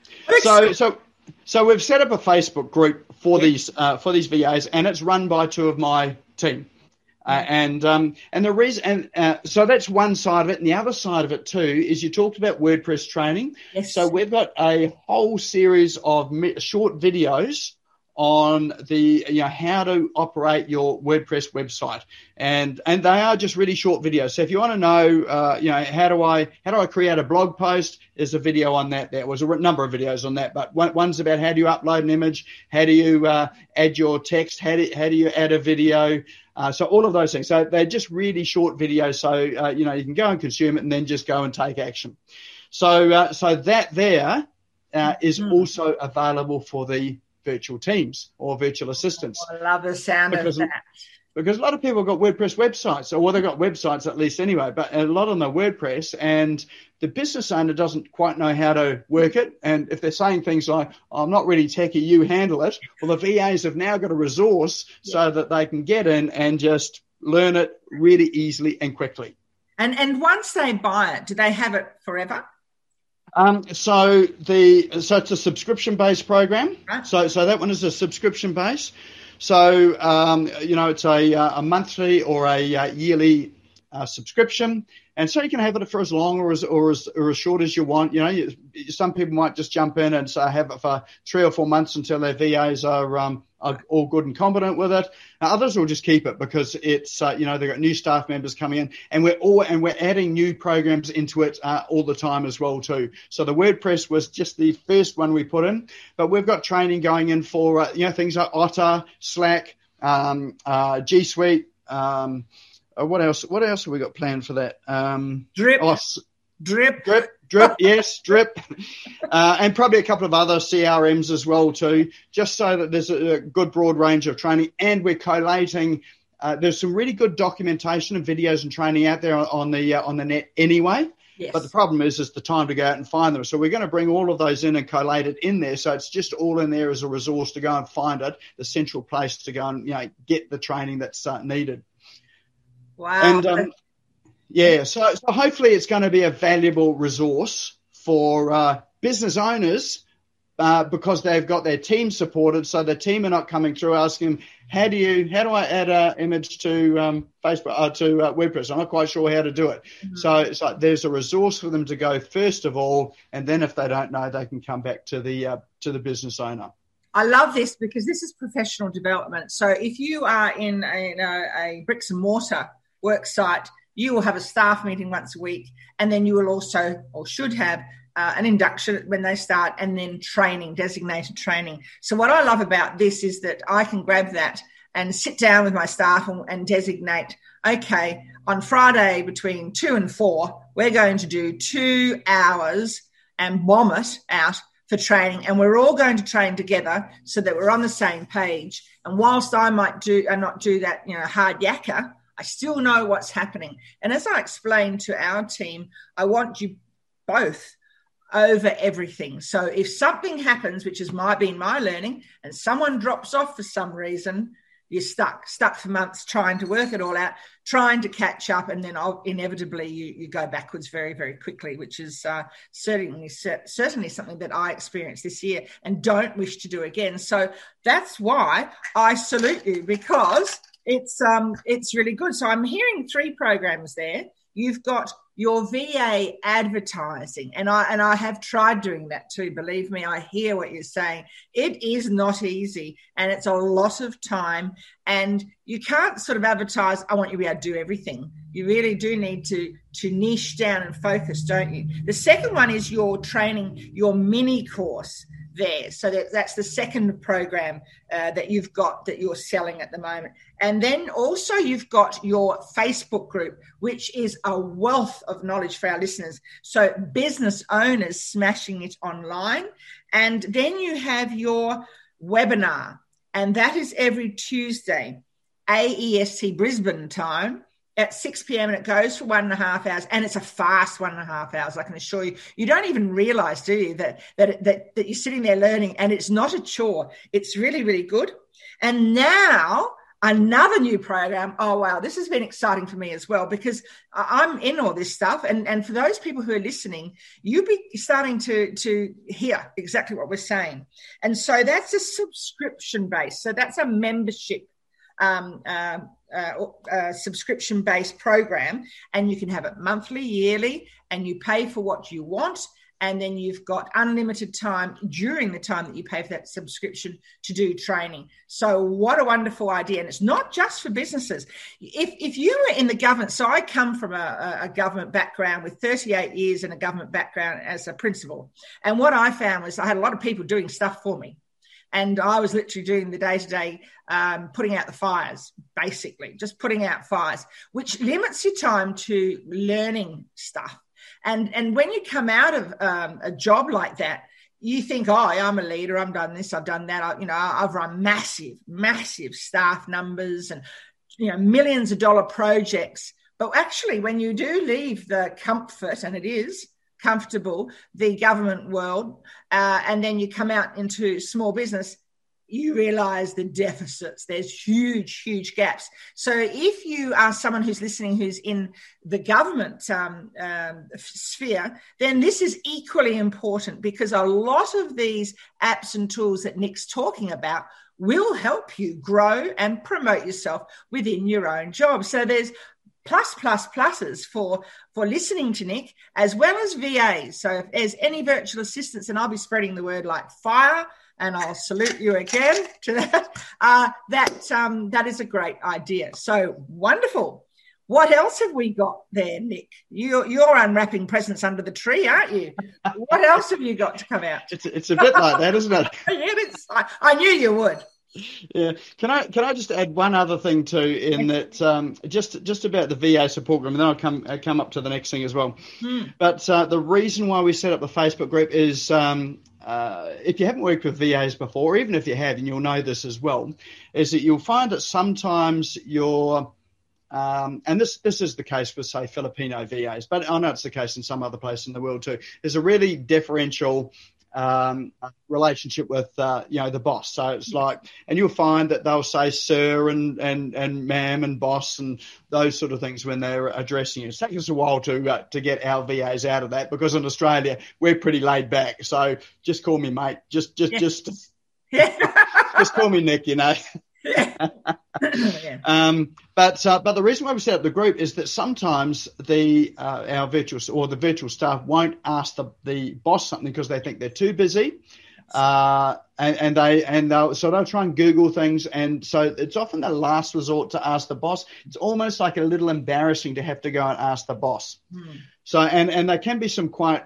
So we've set up a Facebook group for these VAs, and it's run by 2 of my team. And the reason, so that's one side of it. And the other side of it too is you talked about WordPress training. Yes. So we've got a whole series of short videos on the, how to operate your WordPress website. And they are just really short videos. So if you want to know, how do I create a blog post, there's a video on that. There was a number of videos on that, but one's about how do you upload an image, how do you add your text, how do you add a video. So all of those things. So they're just really short videos. So, you can go and consume it and then just go and take action. So that there is also available for the virtual teams or virtual assistants. Oh, I love the sound of that. Because a lot of people have got WordPress websites, or they've got websites at least anyway, but a lot of them are WordPress, and the business owner doesn't quite know how to work it. And if they're saying things like, I'm not really techie, you handle it, well, the VAs have now got a resource so that they can get in and just learn it really easily and quickly. And once they buy it, do they have it forever? So it's a subscription-based program. Right. So that one is a subscription-based. So, it's a monthly or a yearly subscription, and so you can have it for as long or as short as you want. Some people might just jump in and have it for 3 or 4 months until their VAs are all good and competent with it. Now, others will just keep it because it's they've got new staff members coming in, and we're adding new programs into it all the time as well too. So the WordPress was just the first one we put in, but we've got training going in for things like Otter, Slack, G Suite. What else have we got planned for that? Drip, yes, Drip, and probably a couple of other CRMs as well too, just so that there's a good broad range of training. And we're collating. There's some really good documentation and videos and training out there on the net anyway. Yes. But the problem is the time to go out and find them. So we're going to bring all of those in and collate it in there. So it's just all in there as a resource to go and find it, the central place to go and get the training that's needed. Wow. And so hopefully it's going to be a valuable resource for business owners because they've got their team supported. So the team are not coming through asking them, how do I add an image to Facebook to WordPress? I'm not quite sure how to do it. Mm-hmm. So it's like there's a resource for them to go first of all, and then if they don't know, they can come back to the business owner. I love this because this is professional development. So if you are in a bricks and mortar work site, you will have a staff meeting once a week, and then you will also, or should have, an induction when they start, and then training, designated training. So what I love about this is that I can grab that and sit down with my staff and designate, okay, on Friday between 2 and 4, we're going to do 2 hours and bomb it out for training, and we're all going to train together so that we're on the same page. And whilst I might not do that, hard yakka, I still know what's happening. And as I explained to our team, I want you both over everything. So if something happens, which has been my learning, and someone drops off for some reason, you're stuck for months trying to work it all out, trying to catch up, and then inevitably you go backwards very, very quickly, which is certainly something that I experienced this year and don't wish to do again. So that's why I salute you, because it's really good. So I'm hearing 3 programs there. You've got your VA advertising, and I have tried doing that too. Believe me, I hear what you're saying. It is not easy, and it's a lot of time, and you can't sort of advertise, I want you to be able to do everything. You really do need to niche down and focus, don't you? The second one is your training, your mini course there. So that's the second program that you've got that you're selling at the moment. And then also you've got your Facebook group, which is a wealth of knowledge for our listeners. So business owners smashing it online. And then you have your webinar, and that is every Tuesday, AEST Brisbane time, at 6 p.m, and it goes for 1.5 hours, and it's a fast 1.5 hours. I can assure you. You don't even realize, do you, that you're sitting there learning, and it's not a chore. It's really, really good. And now another new program. Oh, wow. This has been exciting for me as well, because I'm in all this stuff. And for those people who are listening, you'll be starting to hear exactly what we're saying. And so that's a subscription base. So that's a membership subscription-based program, and you can have it monthly, yearly, and you pay for what you want, and then you've got unlimited time during the time that you pay for that subscription to do training. So what a wonderful idea. And it's not just for businesses. If you were in the government, so I come from a government background with 38 years in a government background as a principal, and what I found was I had a lot of people doing stuff for me. And I was literally doing the day-to-day, putting out the fires, basically, just putting out fires, which limits your time to learning stuff. And when you come out of a job like that, you think, oh, I'm a leader, I've done this, I've done that. I've run massive staff numbers and, millions of dollar projects. But actually, when you do leave the comfort, and it is comfortable, the government world, and then you come out into small business, you realize the deficits. There's huge gaps. So if you are someone who's listening who's in the government sphere, then this is equally important, because a lot of these apps and tools that Nick's talking about will help you grow and promote yourself within your own job. So there's pluses for listening to Nick, as well as VAs. So if there's any virtual assistants, and I'll be spreading the word like fire, and I'll salute you again to that. That is a great idea. So wonderful. What else have we got there, Nick? You're unwrapping presents under the tree, aren't you? What else have you got to come out? It's a bit like that, isn't it? Yeah, I knew you would. Yeah. Can I just add one other thing too, in that just about the VA support group, and then I'll come up to the next thing as well. But the reason why we set up the Facebook group is if you haven't worked with VAs before, even if you have, and you'll know this as well, is that you'll find that sometimes and this is the case for, say, Filipino VAs, but I know it's the case in some other place in the world too. There's a really differential relationship with the boss. So it's like, and you'll find that they'll say sir and ma'am and boss and those sort of things when they're addressing you. It takes us a while to get our VAs out of that, because in Australia we're pretty laid back. So just call me mate. Just call me Nick. Yeah. But the reason why we set up the group is that sometimes our virtual staff won't ask the boss something because they think they're too busy, so they'll try and Google things, and so it's often the last resort to ask the boss. It's almost like a little embarrassing to have to go and ask the boss. So and there can be some quite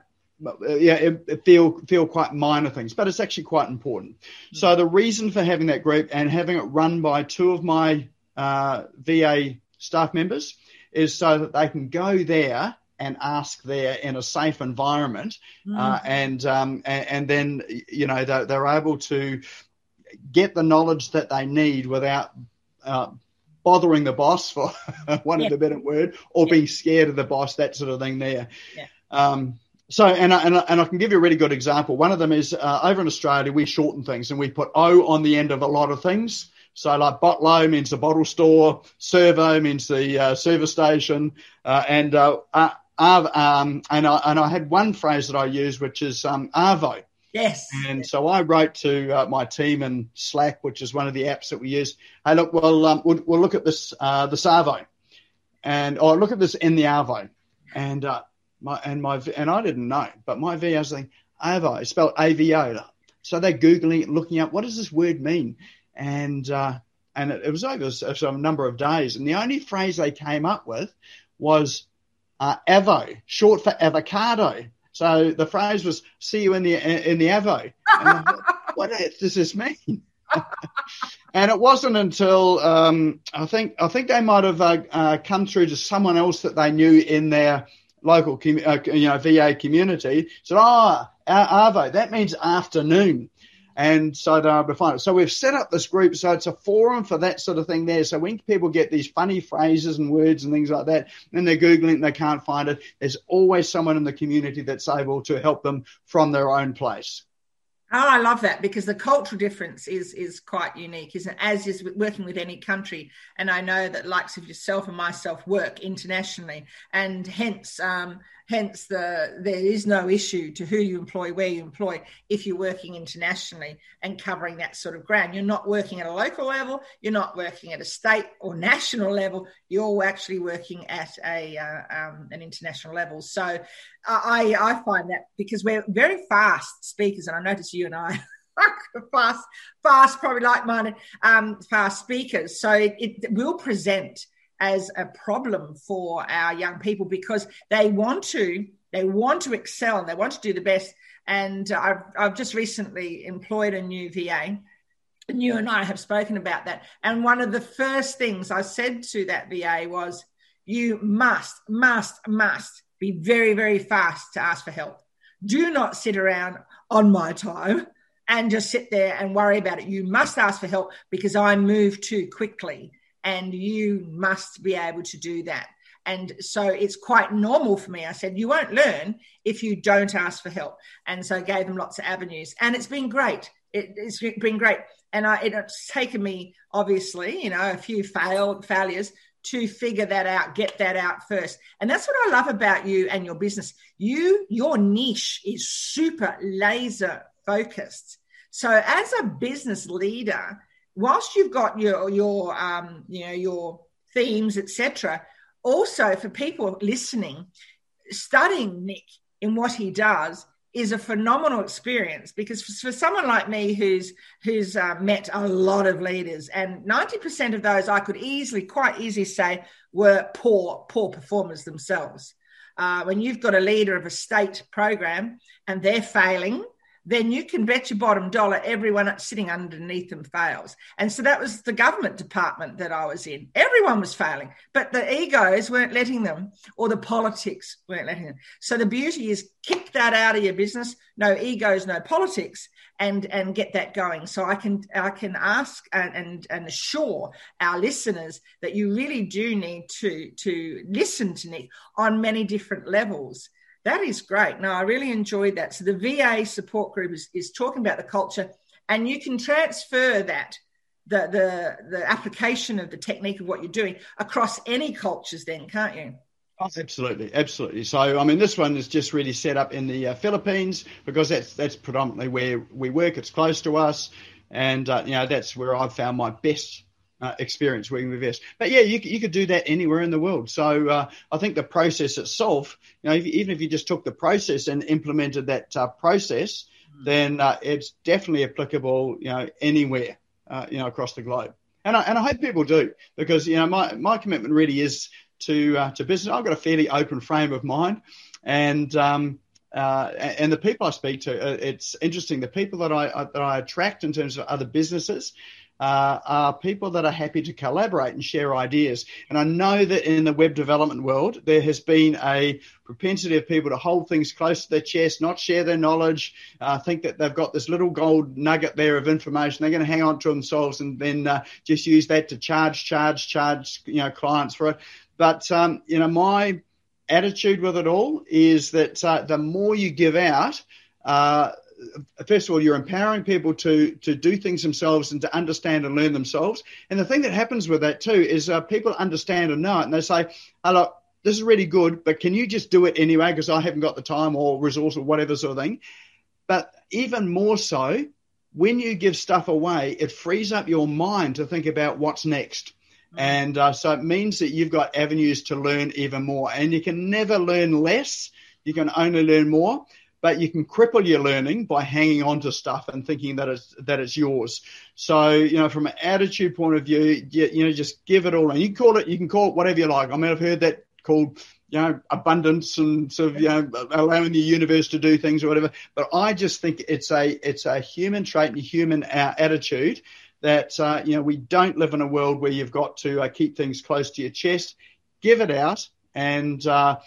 feel quite minor things, but it's actually quite important. So the reason for having that group and having it run by two of my VA staff members is so that they can go there and ask there in a safe environment, and then they're able to get the knowledge that they need without bothering the boss, for want of a better word, or being scared of the boss, that sort of thing there. So, and I can give you a really good example. One of them is over in Australia, we shorten things and we put O on the end of a lot of things. So like Botlow means the bottle store, servo means the service station, and I had one phrase that I used, which is Arvo. Yes. And so I wrote to my team in Slack, which is one of the apps that we use. Hey, look, we'll look at this Arvo, or look at this in the Arvo, and I didn't know, but my VA was saying Arvo, it's spelled AVO. So they're Googling it, looking up, what does this word mean? And it was over a number of days. And the only phrase they came up with was Avo, short for avocado. So the phrase was, see you in the Avo. And I thought, what does this mean? And it wasn't until I think they might have come through to someone else that they knew in their local VA community, said, Arvo, that means afternoon. And so they're able to find it. So we've set up this group, so it's a forum for that sort of thing there. So when people get these funny phrases and words and things like that, and they're Googling it and they can't find it, there's always someone in the community that's able to help them from their own place. Oh, I love that, because the cultural difference is quite unique, isn't it? As is working with any country. And I know that likes of yourself and myself work internationally, and hence there is no issue to who you employ, where you employ, if you're working internationally and covering that sort of ground. You're not working at a local level, you're not working at a state or national level, you're actually working at an international level. So I find that, because we're very fast speakers, and I notice you and I fast, probably like-minded, fast speakers. So it will present as a problem for our young people, because they want to excel and they want to do the best. And I've just recently employed a new VA, and you and I have spoken about that. And one of the first things I said to that VA was, you must be very, very fast to ask for help. Do not sit around on my time and just sit there and worry about it. You must ask for help, because I move too quickly, and you must be able to do that. And so it's quite normal for me. I said, you won't learn if you don't ask for help. And so I gave them lots of avenues, and it's been great. It's been great. And it's taken me, obviously, a few failures to figure that out, get that out first. And that's what I love about you and your business. Your niche is super laser focused. So as a business leader, whilst you've got your themes, etc., also for people listening, studying Nick in what he does is a phenomenal experience, because for someone like me who's met a lot of leaders, and 90% of those I could quite easily say were poor performers themselves. When you've got a leader of a state program and they're failing, then you can bet your bottom dollar everyone sitting underneath them fails. And so that was the government department that I was in. Everyone was failing, but the egos weren't letting them, or the politics weren't letting them. So the beauty is kick that out of your business, no egos, no politics, and get that going. So I can ask and assure our listeners that you really do need to listen to Nick on many different levels. That is great. No, I really enjoyed that. So the VA support group is talking about the culture, and you can transfer that, the application of the technique of what you're doing across any cultures then, can't you? Oh, absolutely. So, I mean, this one is just really set up in the Philippines, because that's predominantly where we work. It's close to us, and that's where I've found my best experience working with VS. But yeah, you could do that anywhere in the world. So I think the process itself, even if you just took the process and implemented that process, then it's definitely applicable, anywhere, across the globe. And I hope people do, because my commitment really is to business. I've got a fairly open frame of mind, and the people I speak to, it's interesting. The people that I attract in terms of other businesses are people that are happy to collaborate and share ideas. And I know that in the web development world, there has been a propensity of people to hold things close to their chest, not share their knowledge, think that they've got this little gold nugget there of information. They're going to hang on to themselves and then just use that to charge clients for it. But, my attitude with it all is that the more you give out, first of all, you're empowering people to do things themselves and to understand and learn themselves. And the thing that happens with that too is people understand and know it, and they say, "Oh, look, this is really good, but can you just do it anyway because I haven't got the time or resource or whatever sort of thing." But even more so, when you give stuff away, it frees up your mind to think about what's next. And so it means that you've got avenues to learn even more. And you can never learn less. You can only learn more. But you can cripple your learning by hanging on to stuff and thinking that it's yours. So, from an attitude point of view, just give it all. And you can call it whatever you like. I mean, I've heard that called, abundance and sort of, allowing the universe to do things or whatever. But I just think it's a human trait and a human attitude that, we don't live in a world where you've got to keep things close to your chest. Give it out. And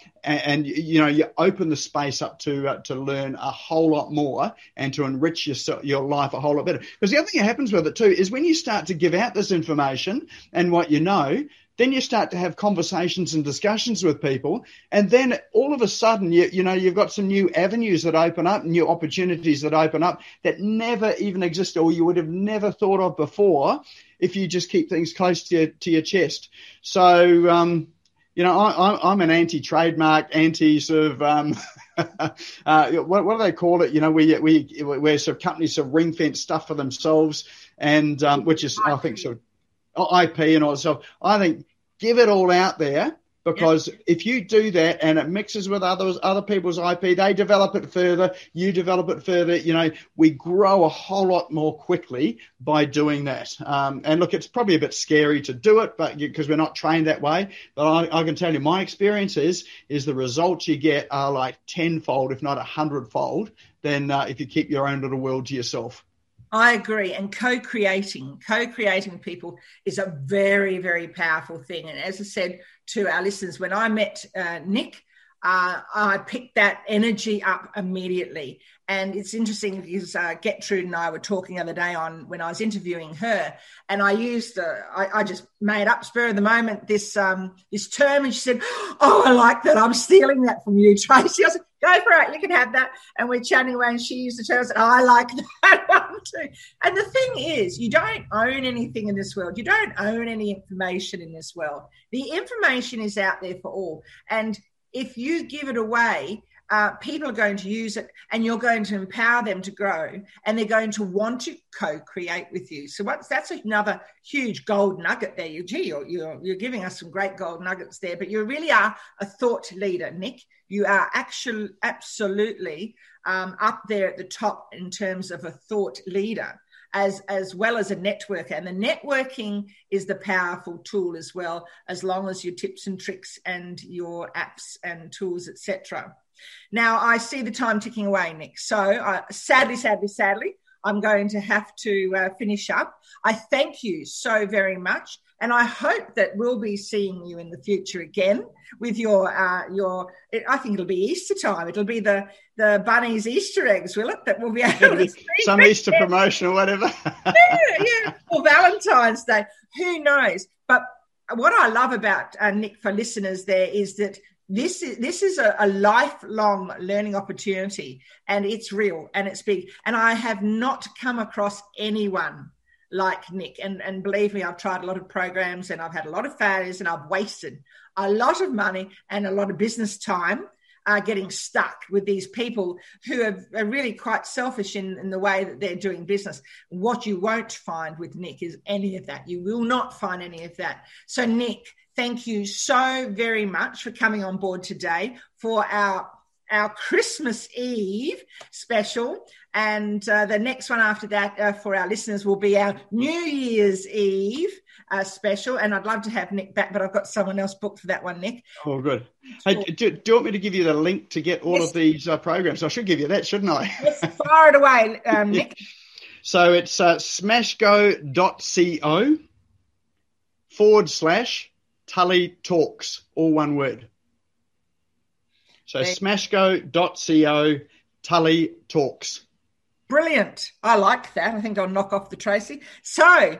you open the space up to learn a whole lot more and to enrich your life a whole lot better. Because the other thing that happens with it too is when you start to give out this information and what then you start to have conversations and discussions with people, and then all of a sudden you've got some new avenues that open up, new opportunities that open up that never even existed or you would have never thought of before if you just keep things close to your chest. So I'm an anti-trademark, sort of, what do they call it? Where sort of companies sort of ring-fence stuff for themselves, and which is, I think, sort of IP and all that stuff. I think give it all out there, because if you do that and it mixes with other people's IP, they develop it further, you develop it further, we grow a whole lot more quickly by doing that. And look, it's probably a bit scary to do it, but because we're not trained that way. But I can tell you my experience is the results you get are like 10-fold, if not 100-fold, than if you keep your own little world to yourself. I agree. And co-creating people is a very, very powerful thing. And as I said to our listeners, when I met Nick, I picked that energy up immediately. And it's interesting because Gertrude and I were talking the other day when I was interviewing her, and I used I just made up spur of the moment this term, and she said, "Oh, I like that. I'm stealing that from you, Tracy." I said, "Go for it. You can have that." And we're chatting away, and she used the term. I said, "Oh, I like that one too." And the thing is, you don't own anything in this world. You don't own any information in this world. The information is out there for all, and if you give it away, people are going to use it, and you're going to empower them to grow, and they're going to want to co-create with you. So that's another huge gold nugget there. You're giving us some great gold nuggets there, but you really are a thought leader, Nick. You are actually absolutely up there at the top in terms of a thought leader, as well as a networker. And the networking is the powerful tool as well, as long as your tips and tricks and your apps and tools, etc. Now, I see the time ticking away, Nick. So sadly, I'm going to have to finish up. I thank you so very much. And I hope that we'll be seeing you in the future again with your I think it'll be Easter time. It'll be the bunny's Easter eggs, will it? That we'll be able to see. Some Easter promotion or whatever. yeah. Or Valentine's Day. Who knows? But what I love about, Nick, for listeners there, is that this is a lifelong learning opportunity, and it's real and it's big. And I have not come across anyone like Nick. And believe me, I've tried a lot of programs and I've had a lot of failures and I've wasted a lot of money and a lot of business time getting stuck with these people who are really quite selfish in the way that they're doing business. What you won't find with Nick is any of that. You will not find any of that. So Nick, thank you so very much for coming on board today for our Christmas Eve special. And the next one after that for our listeners will be our New Year's Eve special. And I'd love to have Nick back, but I've got someone else booked for that one, Nick. Oh, good. Hey, do you want me to give you the link to get all of these programs? I should give you that, shouldn't I? Yes, fire it away, Nick. So it's smashgo.co/Tully Talks, all one word. So smashgo.co, Tully Talks. Brilliant. I like that. I think I'll knock off the Tracy. So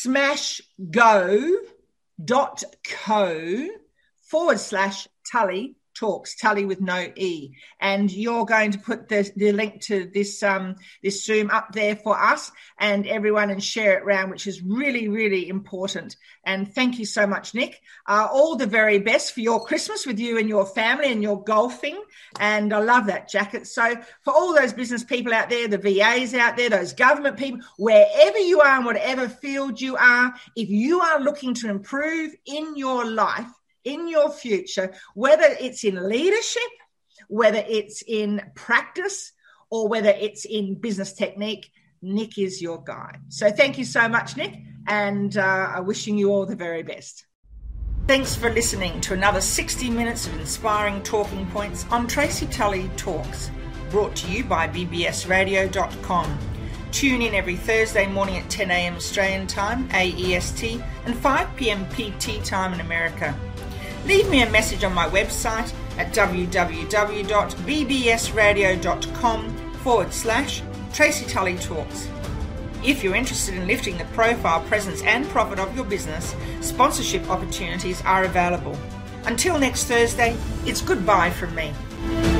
smashgo.co/Tully Talks, Tully with no E. And you're going to put the link to this Zoom up there for us and everyone and share it around, which is really, really important. And thank you so much, Nick. All the very best for your Christmas with you and your family and your golfing. And I love that jacket. So for all those business people out there, the VAs out there, those government people, wherever you are and whatever field you are, if you are looking to improve in your life, in your future, whether it's in leadership, whether it's in practice, or whether it's in business technique, Nick is your guy. So thank you so much, Nick, and I'm wishing you all the very best. Thanks for listening to another 60 minutes of inspiring talking points on Tracy Tully Talks, brought to you by bbsradio.com. Tune in every Thursday morning at 10 a.m. Australian time, AEST, and 5 p.m. PT time in America. Leave me a message on my website at www.bbsradio.com/Tracy Tully Talks. If you're interested in lifting the profile, presence and profit of your business, sponsorship opportunities are available. Until next Thursday, it's goodbye from me.